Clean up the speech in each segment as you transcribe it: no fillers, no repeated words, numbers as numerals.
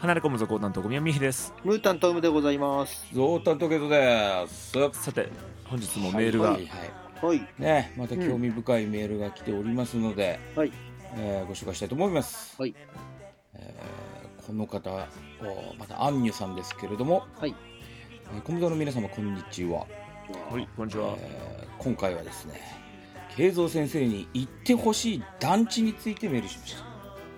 離れ込むぞ高担当宮美です。 ムータントムでございます。 ゾウタントゲトです。 さて本日もメールが、 ね、また興味深いメールが来ておりますので、ご紹介したいと思います。この方またアンニュさんですけれども、コムドの皆様こんにちは。 こんにちは。 今回はですね、慶三先生に言ってほしい団地についてメールしました。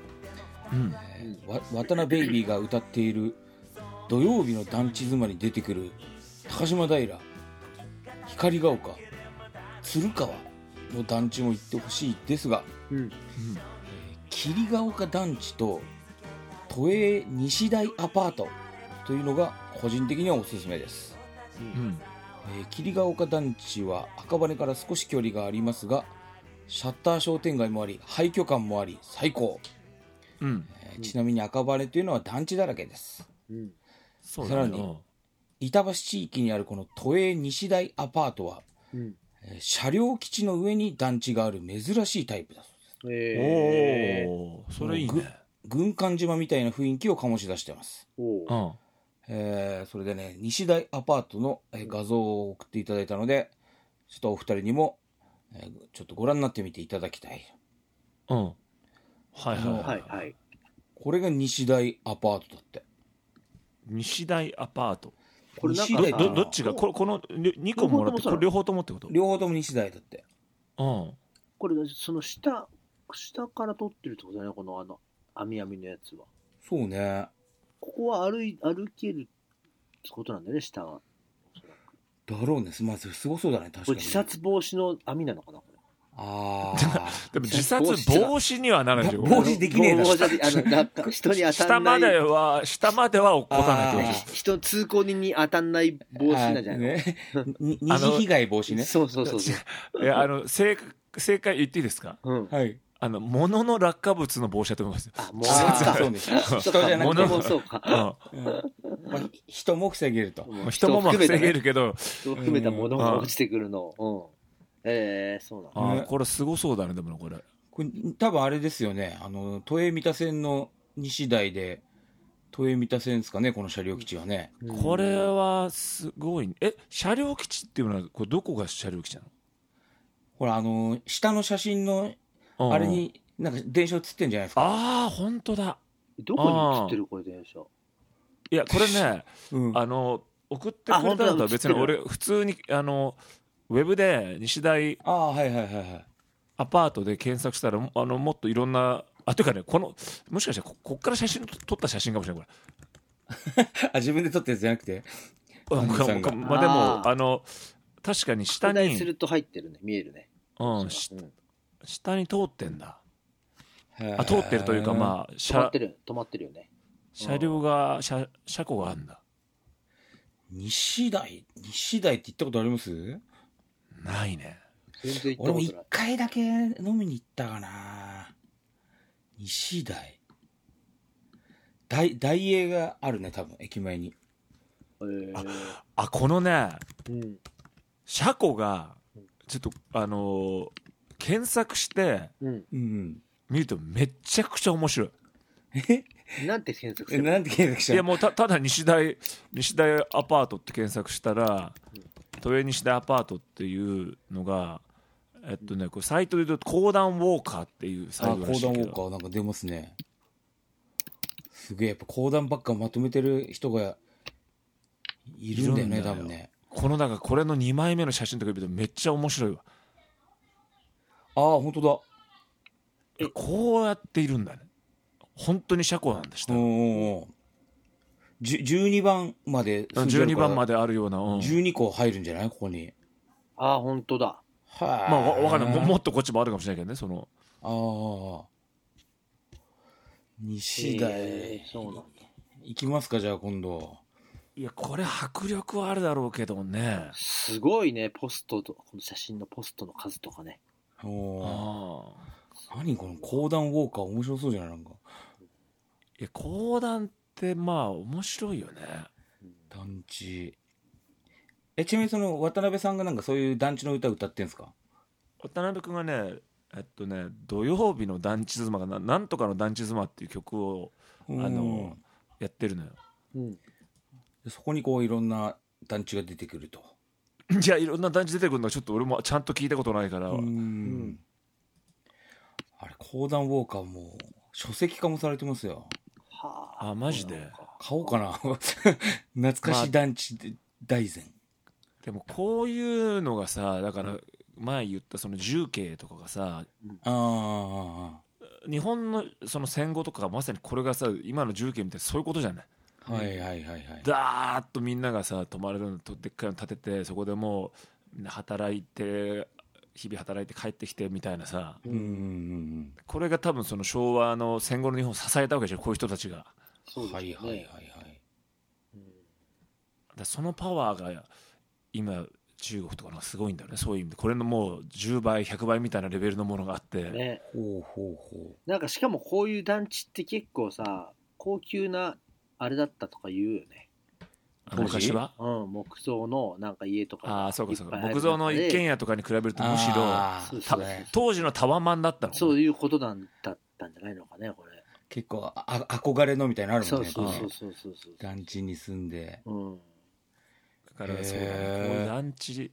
渡辺ベイビーが歌っている土曜日の団地妻に出てくる高島平、光が丘、鶴川の団地も行ってほしいですが、霧が丘団地と都営西台アパートというのが個人的にはおすすめです。霧が丘団地は赤羽から少し距離がありますが、シャッター商店街もあり廃墟感もあり最高。ちなみに赤羽というのは団地だらけです。さらに板橋地域にあるこの都営西台アパートは、車両基地の上に団地がある珍しいタイプだそうです。それいいね。 軍艦島みたいな雰囲気を醸し出してます。それでね、西台アパートの画像を送っていただいたので、ちょっとお二人にもちょっとご覧になってみていただきたい。これが西台アパートだって。 西台アパート。 これどっちがこの2個もらってこれ両方ともってこと？ 両方とも西台だって。 これその下から撮ってるってことだね、この網のやつは。 そうね。 ここは歩けるってことなんだよね、下は。 だろうね。まあすごそうだね、確かに。 これ自殺防止の網なのかな、これ。 でも自殺防止にはならないでしょ。 防止できねえな。 人に当たんない。 下までは起こらないってこと。 人通行人に当たんない防止なんじゃないの？二次被害防止ね。 そう。 正解言っていいですか？ はい。 物の落下物の防止だと思います。 そうですね。人じゃなくてもそうか。 人も防げると。 人も防げるけど、 人を含めたものが落ちてくるの。そうなんだ。 これすごそうだね、でもこれ多分あれですよね。都営三田線の西台で、都営三田線ですかね、この車両基地はね。 これはすごい。車両基地っていうのはこれどこが車両基地なの？ ほら下の写真のあれになんか電車映ってんじゃないですか。 本当だ。 どこに映ってるこれ電車？ いやこれね、送ってくれたのとは別に俺普通にウェブで西台アパートで検索したらもっといろんなというかね、もしかしてこっから写真撮った写真かもしれないこれ。自分で撮ったやつじゃなくて。 でも確かに下にすると入ってるね、見えるね。 下に通ってんだ。通ってるというか止まってるよね。 車両が車庫があるんだ。 西台って行ったことあります？ ないね。 俺も1回だけ飲みに行ったかな。西台大英があるね、多分駅前に。 このね、車庫がちょっと検索して見るとめちゃくちゃ面白い。 なんて検索したの？ いやもうただ西台アパートって検索したら、都営西台アパートっていうのがこれサイトで言うと公団ウォーカーっていうサイトらしいけど。 公団ウォーカーなんか出ますね。すげえ、やっぱ公団ばっかまとめてる人がいるんだよね、多分ね。 これの2枚目の写真とか見るとめっちゃ面白いわ。 本当だ。こうやっているんだね。本当に車庫なんだしたら。 12番まで 12番まであるような、 12個入るんじゃない、ここに。 本当だ。 わかんない。もっとこっちもあるかもしれないけどね、 西台、行きますか、じゃあ今度。 いやこれ迫力はあるだろうけどね。 すごいね、ポストとこの写真のポストの数とかね。 何この公団ウォーカー面白そうじゃない？なんか公団って面白いよね。 団地。ちなみに渡辺さんがなんかそういう団地の歌歌ってんすか？ 渡辺君がね、土曜日の団地妻がなんとかの団地妻っていう曲をやってるのよ、 うん、 そこにこういろんな団地が出てくると。 いやいろんな団地出てくるのはちょっと俺もちゃんと聞いたことないから。 あれ講談ウォーカーも書籍化もされてますよ。 はあ、マジで買おうかな懐かし団地大全、 でもこういうのがさ、だから前言ったその重慶とかがさ、日本のその戦後とかがまさにこれがさ、今の重慶みたいなそういうことじゃない。 はいはいはいはい。 ダーッとみんながさ泊まれるのとでっかいの建てて、そこでもうみんな働いて日々働いて帰ってきてみたいなさ、これが多分その昭和の戦後の日本を支えたわけじゃん、こういう人たちが。 そうですね。 はいはいはいはい。 だそのパワーが今中国とかのすごいんだよね、そういう意味で。これのもう10倍100倍みたいなレベルのものがあって、ね、 なんかしかもこういう団地って結構さ高級なあれだったとか言うよね、 昔は。 木造のなんか家とか。 ああ、そうかそうか。木造の一軒家とかに比べるとむしろ当時のタワマンだったの。 そういうことだったんじゃないのかね、これ。 結構憧れのみたいなのあるもんね。 そう団地に住んで。 だからそうだね、こういう団地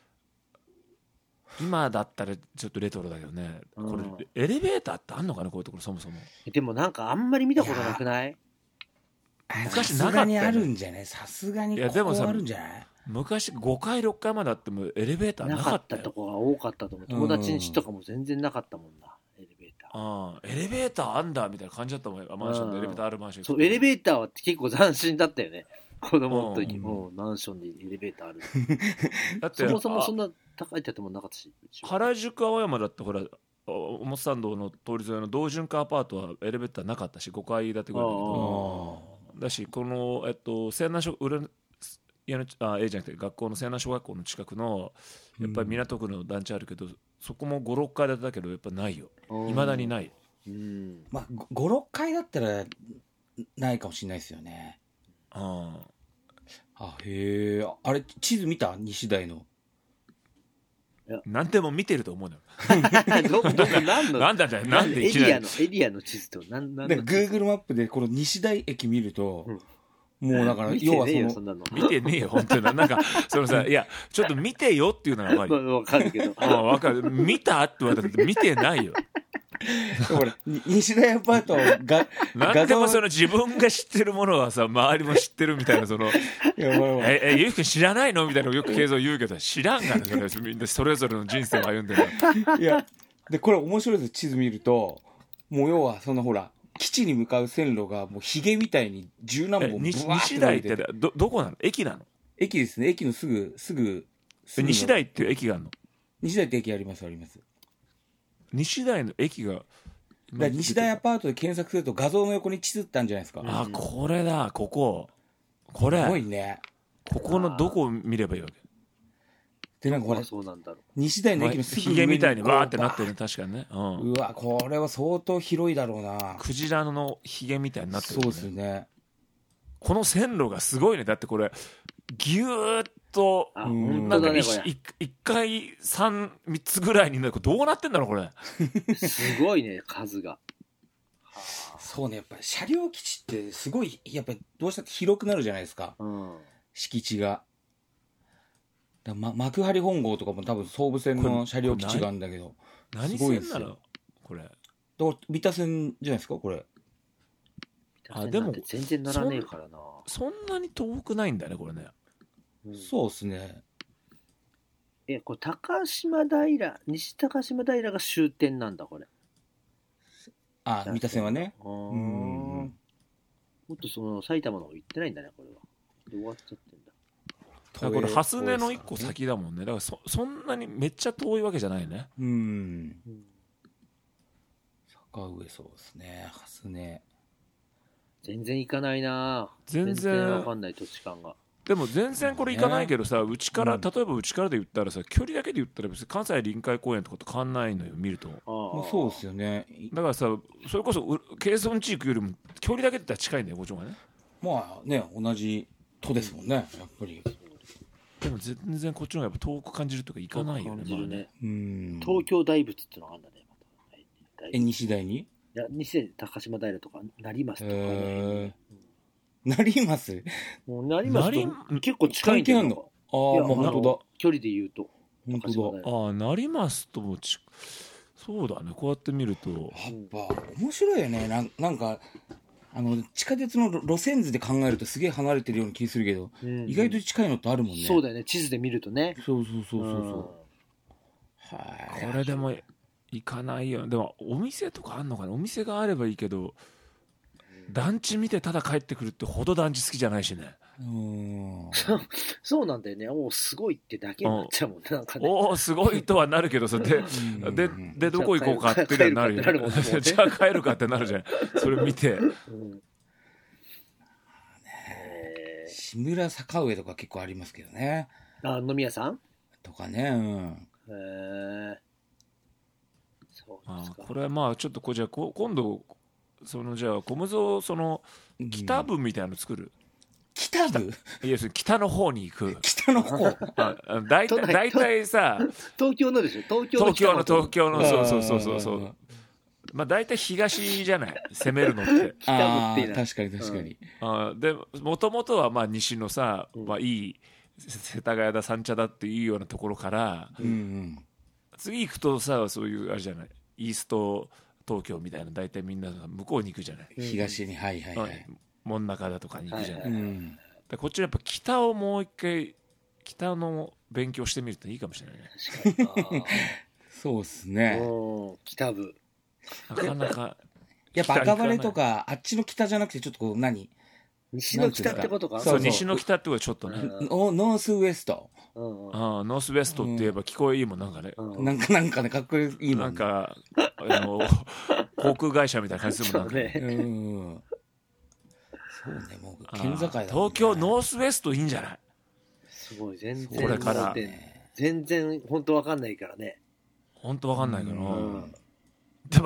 今だったらちょっとレトロだけどね、これエレベーターってあんのかな、こういうところそもそも。 でもなんかあんまり見たことなくない？ 昔なかったよね。 あるんじゃない？さすがにここあるんじゃない？ 昔5階6階まであってもエレベーターなかったよ。 なかったとこが多かったと思う。友達ん家とかも全然なかったもんな、エレベーター。 エレベーターあんだみたいな感じだったもん、マンションでエレベーターあるマンション。 そう、エレベーターは結構斬新だったよね、子供の時。マンションでエレベーターあるだってそもそもそんな高い建物なかったし。 原宿青山だってほら表参道の通り沿いの同潤化アパートはエレベーターなかったし、5階建てぐらいだけどだし、この西南小じゃなくて学校の西南小学校の近くのやっぱり港区の団地あるけど、そこも5、6階建てだけどやっぱないよ、いまだにない。 まあ5、6階だったらないかもしれないですよね。へえ。あれ地図見た？西大の。 何でも見てると思うのよなんだなんでエリアの地図と Google マップでこの西大駅見ると、もうだから要は見てねえよ本当に。なんかそのさ、いやちょっと見てよっていうのは分かるけど分かる。見たって言われたら見てないよこれ西大アパートがなんでもその自分が知ってるものはさ周りも知ってるみたいな、そのゆうきくん知らないのみたいなのよく慶三言うけど、知らんがな、みんなそれぞれの人生を歩んでる。 いやでこれ面白いです。地図見るともう要はそのほら基地に向かう線路がもうヒゲみたいに十何本ブワーッ西大ってどこなの？駅なの？ 駅ですね。駅のすぐ西大っていう駅があるの？ 西大って駅あります。 西大の駅が西大アパートで検索すると画像の横に地図ってあるんじゃないですか。 これだ、これすごいね。 ここのどこを見ればいいわけで、なんかほら西大の駅のすぐヒゲみたいにわーってなってるね、確かにね。 うわ、これは相当広いだろうな。 クジラのヒゲみたいになってるね。 そうですね。 この線路がすごいね。だってこれギューッとなんか1回3つぐらいになる。どうなってんだろうこれすごいね、数が。 そうね、やっぱり車両基地ってすごいやっぱりどうしたって広くなるじゃないですか、敷地が。幕張本郷とかも多分総武線の車両基地があるんだけど、 何線なのこれ？ 三田線じゃないですかこれ。 でも全然ならねえからな。 そんなに遠くないんだねこれね。 そうですね。 これ西高島平が終点なんだこれ。 三田線はね。 もっとその埼玉の方行ってないんだねこれは。で終わっちゃってんだ。 これ蓮根の一個先だもんね。だからそんなにめっちゃ遠いわけじゃないね。 坂上そうですね。蓮根全然行かないな。 全然わかんない土地感が。 でも全然これ行かないけどさ、うちから例えばうちからで言ったらさ、距離だけで言ったら別に関西臨海公園とかと変わんないのよ見ると。 そうですよね。 だからさ、それこそ京村地区よりも距離だけで言ったら近いんだよこっちの方がね。 まあね、同じ都ですもんね、やっぱり。 でも全然こっちの方がやっぱ遠く感じるとか行かないよね。 東京大仏ってのがあるんだね。 西大に？ いや西大高島平とか成増とかね。 成増もう成増と結構近いんだよ。 関係あんの？ああ、まあ本当だ。 距離で言うと。 本当だ。 ああ、成増ともそうだね。こうやって見ると。やっぱ面白いよね。なんか地下鉄の路線図で考えるとすげえ離れてるような気するけど、意外と近いのってあるもんね。 そうだよね。地図で見るとね。 そうはい。 これでも行かないよ。でもお店とかあんのかな。お店があればいいけど、団地見てただ帰ってくるってほど団地好きじゃないしね。 そうなんだよね。おおすごいってだけになっちゃうもんね。なんかね。 おおすごいとはなるけど、それでどこ行こうかってなるよ。じゃあ帰るかってなるじゃん。それ見て。 志村坂上とか結構ありますけどね。 あ、飲み屋さんとかね。 そうですか。 これはまあちょっとじゃあ今度じゃあ小無造北部みたいなの作る。 北部？ いや、北の方に行く。 北の方。 大体さ、 東京のでしょ。東京のそう。まあ大体東じゃない。攻めるのって。 北部っていうのは。 確かに。 でもともとはまあ西のさ、まあいい世田谷だ三茶だっていうようなところから、次行くとさ、そういうあれじゃない。イースト東京みたいな、大体みんなが向こうに行くじゃない。 東に、はい。 真ん中だとかに行くじゃない。でこっちのやっぱ北をもう一回北の勉強してみるといいかもしれないね。 確かに。 そうですね。 北部。 なかなか。 やっぱ赤羽とかあっちの北じゃなくてちょっとこう西の北ってことか。 そう西の北ってことはちょっとね。 ノースウエスト。 ノースウエストって言えば聞こえいいもんなんかね。 なんかねかっこいいもん。 なんか航空会社みたいな感じするもんね。 そうね、もう県境だ、ね。 東京ノースウエストいいんじゃない？ すごい、全然これから全然本当わかんないからね。 本当わかんないから。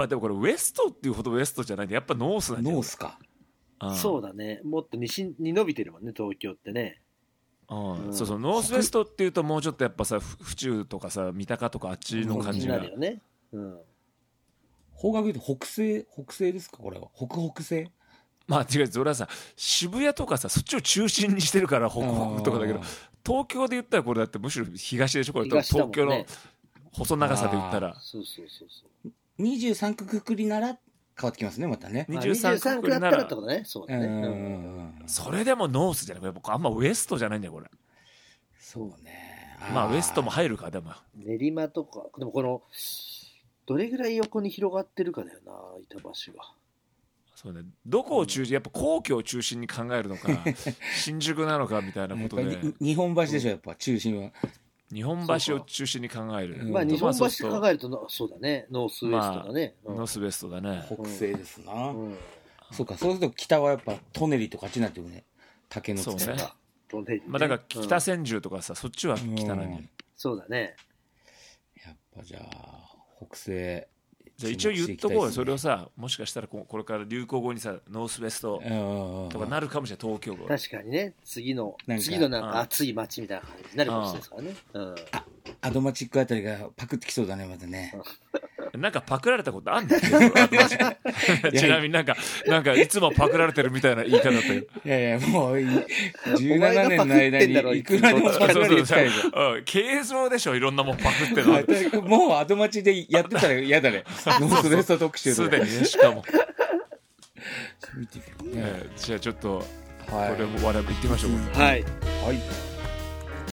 でもこれウエストっていうほどウエストじゃないんで、やっぱノースなんだよ。 ノースか。 そうだね。もっと西に伸びてるもんね、東京ってね。 そうノースウエストっていうともうちょっとやっぱさ、府中とかさ、三鷹とかあっちの感じが。 よね。 方角言うと北西ですか、これは。北西。 まあ違う、俺はさ渋谷とかさそっちを中心にしてるから北とかだけど、東京で言ったらこれだってむしろ東でしょ、これ東京の細長さで言ったら。 そう 23区くくりなら変わってきますね、またね。 23区だったらってことね。そうだね。 それでもノースじゃない、僕あんまウエストじゃないんだよこれ。 そうね。 まあウエストも入るか。でも練馬とかでもこのどれぐらい横に広がってるかだよな、板橋が。 そうね、どこを中心、やっぱ皇居を中心に考えるのか新宿なのかみたいなことで。 日本橋でしょ、やっぱ中心は。 日本橋を中心に考える。 まあ日本橋考えるとそうだね、ノースウエストだね。 ノースウエストだね。 北西ですな。そうか、そうすると北はやっぱトネリとかあっちになってるね。竹の塚が。まあだから北千住とかさ、そっちは北なのに。 そうだね。 やっぱじゃあ北西。 じゃあ一応言っとこうよ、それをさ、もしかしたらこれから流行語にさ、ノースウエストとかなるかもしれない、東京語。 確かにね、次のなんか暑い街みたいな感じになるかもしれないですからね。 アドマチックあたりがパクってきそうだね、またね。 なんかパクられたことあんの？ちなみになんかいつもパクられてるみたいな言い方だったよ。 いやもう17年の間にいくらでもパクられてきたよ。 経常でしょ、いろんなもんパクっての。もうアドマチでやってたら嫌だね。ノースウエスト特集すでにね、しかも。じゃあちょっとこれも我々行ってみましょう。 はい。